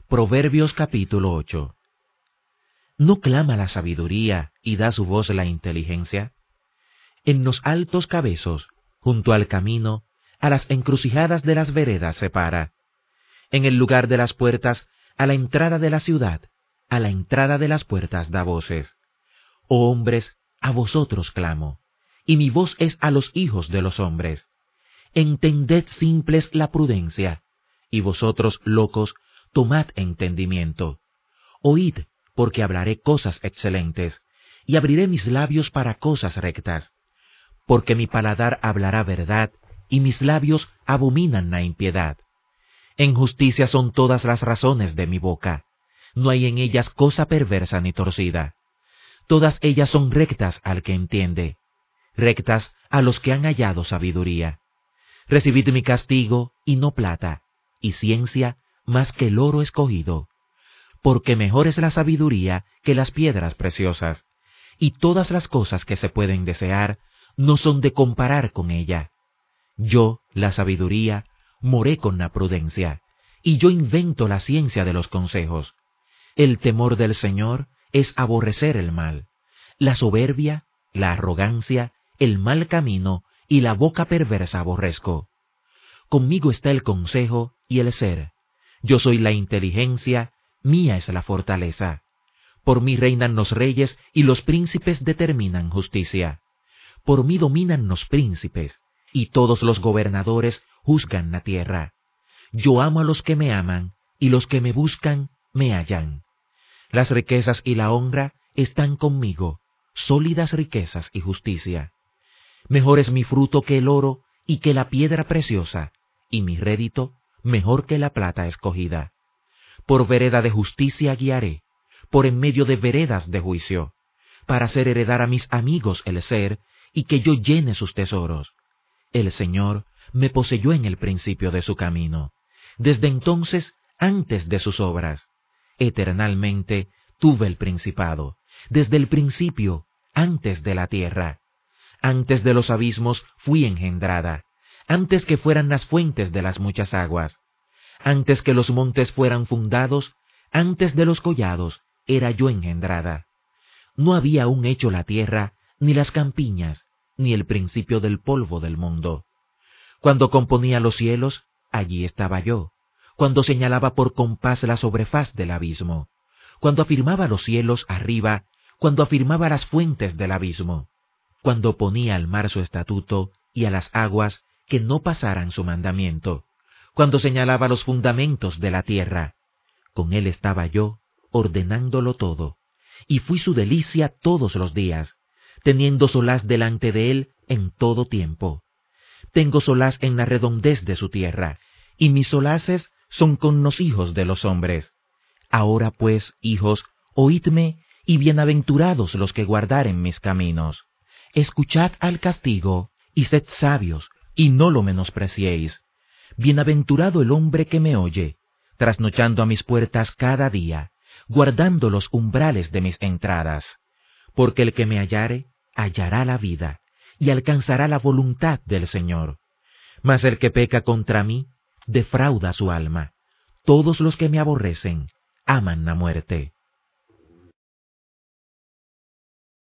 Proverbios capítulo 8. ¿No clama la sabiduría y da su voz la inteligencia? En los altos cabezos, junto al camino, a las encrucijadas de las veredas se para. En el lugar de las puertas, a la entrada de la ciudad, a la entrada de las puertas da voces. Oh hombres, a vosotros clamo, y mi voz es a los hijos de los hombres. Entended simples la prudencia, y vosotros locos, tomad entendimiento. Oíd, porque hablaré cosas excelentes, y abriré mis labios para cosas rectas. Porque mi paladar hablará verdad, y mis labios abominan la impiedad. En justicia son todas las razones de mi boca, no hay en ellas cosa perversa ni torcida. Todas ellas son rectas al que entiende, rectas a los que han hallado sabiduría. Recibid mi castigo, y no plata, y ciencia más que el oro escogido. Porque mejor es la sabiduría que las piedras preciosas, y todas las cosas que se pueden desear no son de comparar con ella. Yo, la sabiduría, moré con la prudencia, y yo invento la ciencia de los consejos. El temor del Señor es aborrecer el mal, la soberbia, la arrogancia, el mal camino y la boca perversa aborrezco. Conmigo está el consejo y el ser. Yo soy la inteligencia, mía es la fortaleza. Por mí reinan los reyes y los príncipes determinan justicia. Por mí dominan los príncipes, y todos los gobernadores juzgan la tierra. Yo amo a los que me aman, y los que me buscan me hallan. Las riquezas y la honra están conmigo, sólidas riquezas y justicia. Mejor es mi fruto que el oro y que la piedra preciosa, y mi rédito mejor que la plata escogida. Por vereda de justicia guiaré, por en medio de veredas de juicio, para hacer heredar a mis amigos el ser, y que yo llene sus tesoros. El Señor me poseyó en el principio de su camino, desde entonces antes de sus obras. Eternalmente tuve el principado, desde el principio, antes de la tierra. Antes de los abismos fui engendrada, antes que fueran las fuentes de las muchas aguas. Antes que los montes fueran fundados, antes de los collados, era yo engendrada. No había aún hecho la tierra, ni las campiñas, ni el principio del polvo del mundo. Cuando componía los cielos, allí estaba yo. Cuando señalaba por compás la sobrefaz del abismo. Cuando afirmaba los cielos arriba, cuando afirmaba las fuentes del abismo. Cuando ponía al mar su estatuto, y a las aguas que no pasaran su mandamiento. Cuando señalaba los fundamentos de la tierra. Con él estaba yo, ordenándolo todo, y fui su delicia todos los días, teniendo solaz delante de él en todo tiempo. Tengo solaz en la redondez de su tierra, y mis solaces son con los hijos de los hombres. Ahora pues, hijos, oídme, y bienaventurados los que guardaren mis caminos. Escuchad al castigo, y sed sabios, y no lo menospreciéis. Bienaventurado el hombre que me oye, trasnochando a mis puertas cada día, guardando los umbrales de mis entradas. Porque el que me hallare, hallará la vida, y alcanzará la voluntad del Señor. Mas el que peca contra mí, defrauda su alma. Todos los que me aborrecen, aman la muerte.